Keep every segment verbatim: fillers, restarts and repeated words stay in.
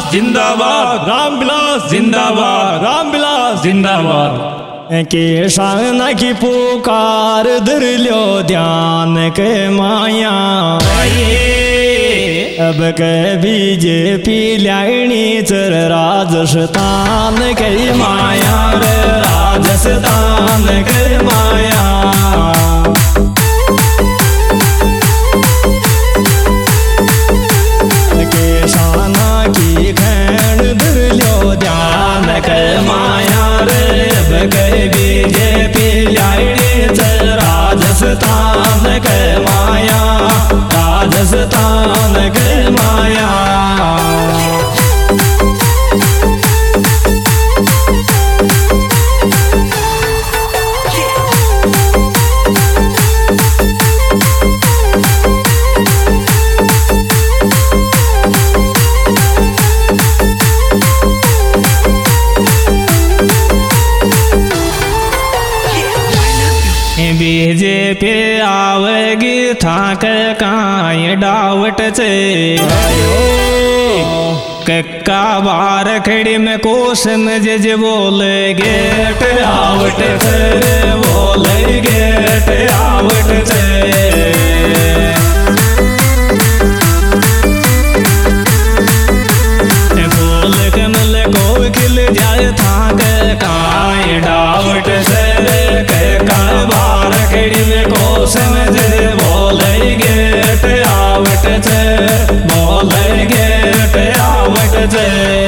जिंदाबाद, रामविलास जिंदाबाद, रामविलास जिंदाबाद। किसान की पुकार धरल्यो ध्यान के माया, अब के बीजेपी ल्याणी चर राजस्थान के माया रे, राजस्थान के माया। किसान की खैण धरल्यो ध्यान के माया रे, अब के बीजेपी ल्याणी चर राजस्थान के माया, राजस्थान के माया। बीजेपी आवेगी थाक काई डावट से, कक्का बार खड़ी में कोस में जज बोले गेट आवट से, बोले गेट आवट से। बोल कमल को खिल जाए थाक काई डावट से, कक्का बार खड़ी में कोस में जज बोले गेट आवट से, बोले गेट आवट से।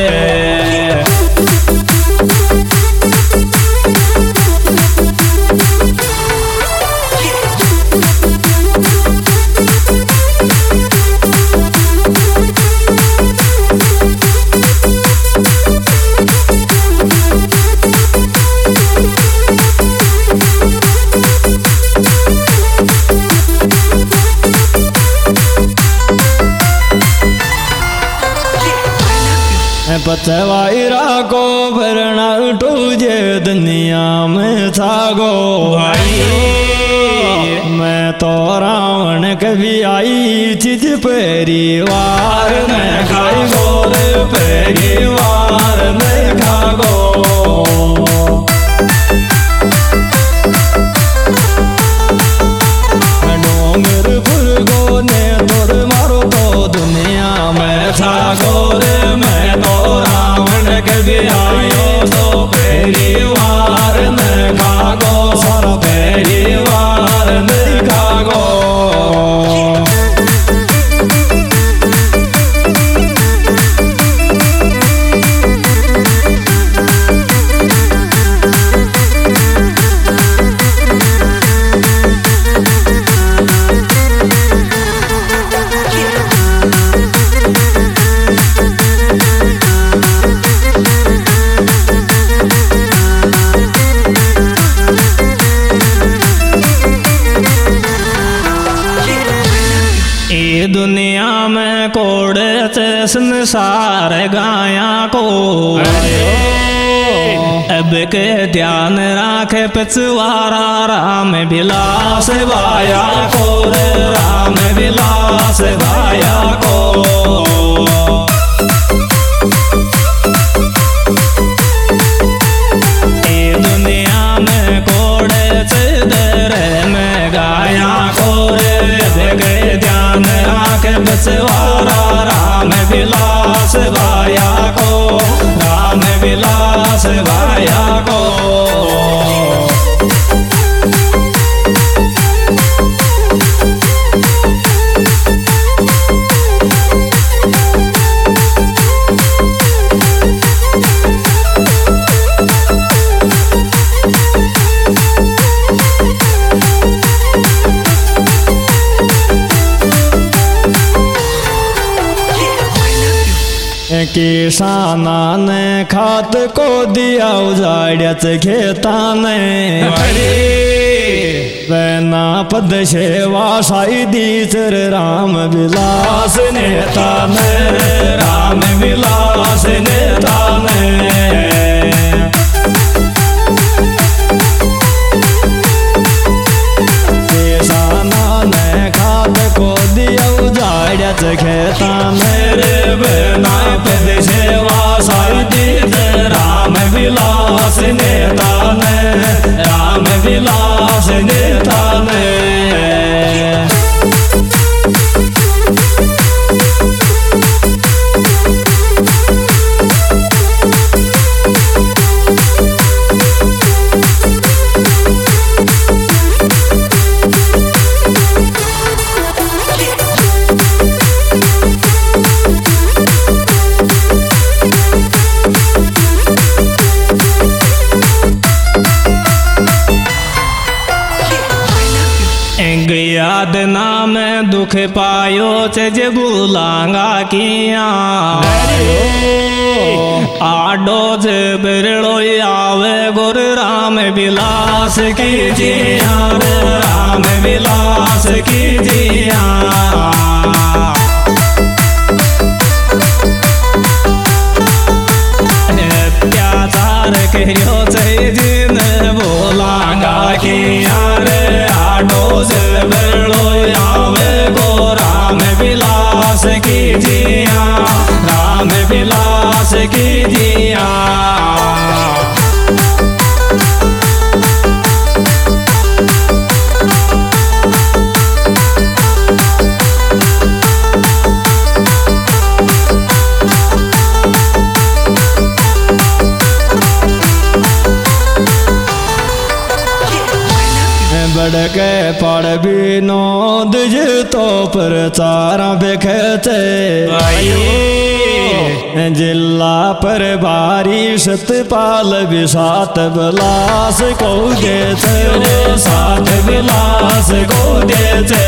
पचवाईरा को भरना टूजे दुनिया में छागो भाई, मैं तो रावण कभी आई चीज परिवार में खाई गोर, परिवार में खागो। डोंगरपुर को ने तोड़ मारो तो दुनिया में छागो रे, मैं तो रावण कभी आयो तो परिवार में खागो, सारा परिवार में खागो। दुनिया में कोड़े से संसार गाया को, अब के ध्यान राखे पिछवारा राम विलास भाया को रे, राम विलास भाया को। ये दुनिया में कोड़े से दर में गाया को रे, अब के ध्यान राखे पिछवारा राम विलास भाया को, राम विलास भाया को। किसाना ने खात को दिया उजाड़्याच खेताने, वैना पद सेवा साई दीचर राम विलास नेता ने, राम विलास नेता ने। किसाना ने खात को दिया उजाड़्याच खेता मेरे बना पद सेवा गया दिना में दुख पायो चज बुलांगा किया आडो जे बिरलो आवे गुर राम विलास की जिया राम विलास की जिया अत्याचार कहो जिन बोलांगा किया रे आडो जे बिरलो आवे गो राम विलास की जिया राम विलास की जिया बड़के पड़ विनोद तो प्रचार बेखते जिला पर बारी सतपाल विसात विलास को देते सात विलास को देते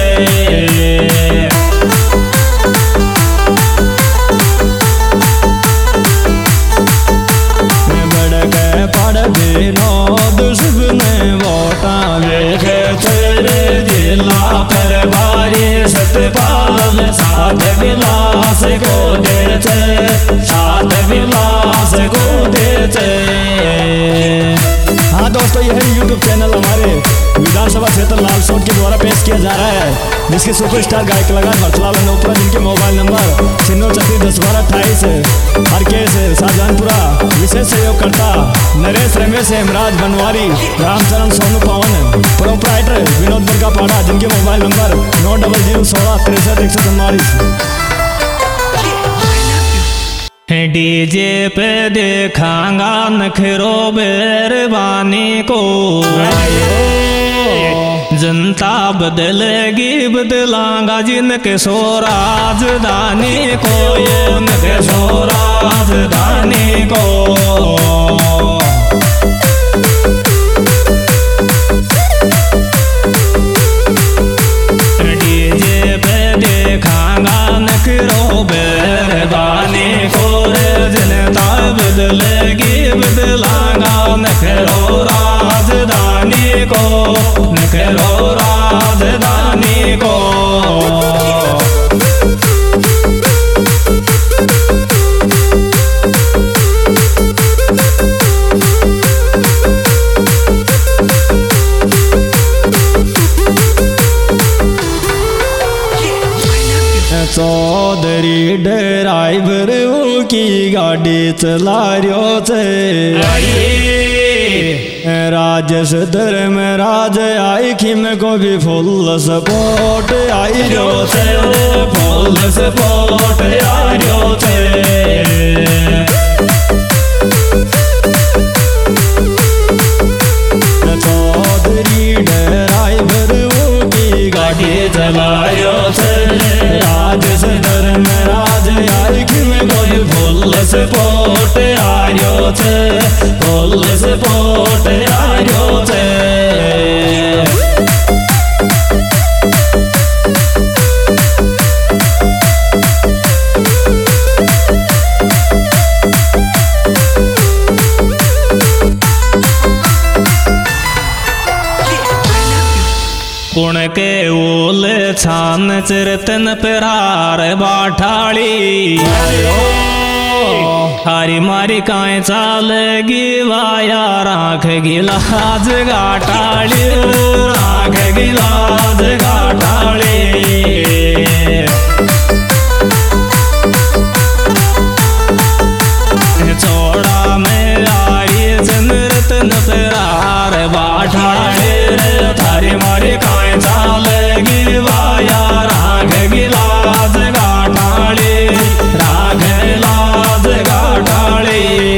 बड़के पड़ विनोद शुभ ने वोटा देखे जिला पर बारी सतपाल सात विलास को देते सात विलास को देते। हाँ दोस्तों, यह यूट्यूब चैनल हमारे विधानसभा क्षेत्र लालसोट के द्वारा पेश किया जा रहा है, जिसके सुपरस्टार गायक कलाकार भरतलाल अनोपरा, जिनके मोबाइल नंबर छिन्नो छत्तीस दस बारह अट्ठाईस हर केस शाहजहानपुरा। विशेष सहयोगकर्ता नरेश रमेश हेमराज बनवारी, रामचरण सोनू पवन, प्रोपराइटर विनोद बरका पाड़ा, जिनके मोबाइल नंबर नौ डबल जीरो सोलह तिरसठ एक सौ चौवालीस। डीजे पे देखांगा नखरो बेरबानी को जनता बदलेगी बदलांगा जिनके सो राजधानी को जिनके सो राजधानी को डीजे पे देखांगा नखरो बेरबानी को जनता बदलेगी बदलांगा नखरो राजधानी को नखरो राजधानी को। चौधरी ड्राइवर की गाड़ी चला रियो छे राजेश धर्म राज आई खिम को भी फुल सपोर्ट आई रियो छे फुल सपोर्ट आई रियो छे। चौधरी ड्राइवर की गाड़ी चला रियो छे राजेश धर्म राज आई खिम को भी फुल सपोर्ट आयो छे फुल सपोर्ट आयो छे। कुण के ओल छान चिरतन पिरार बाठाड़ी हारी मारी काए चालेगी वाया राख गिलाज गाटाड़ी राख गिलाज गाटाड़ी चौड़ा में आरी चंद्रतन पिरार बाठाड़ी थारी मारी काए चालेगी वाया राख गिलाज गाटाड़ी राख गिलाज गाटाड़ी।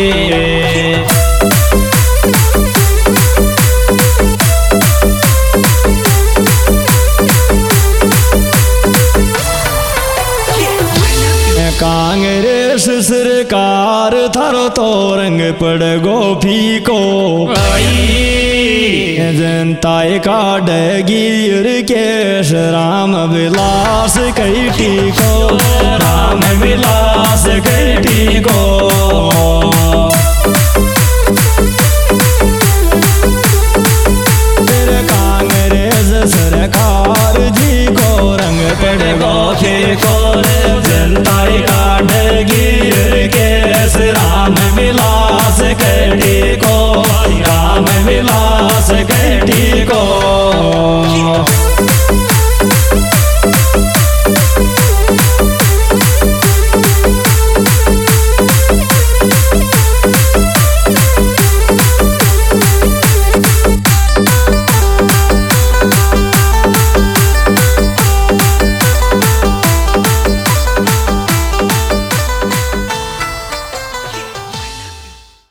कांग्रेस सरकार थारो तो रंग पड़ गो फीको जनता काढ़ गिर केश राम विलास कैटी को राम विलास कैटी को कांग्रेस सरकार जी को रंग पड़ गोखे को जनता काढ़ गिर केश राम विलास कैटी को राम विलास कैटी को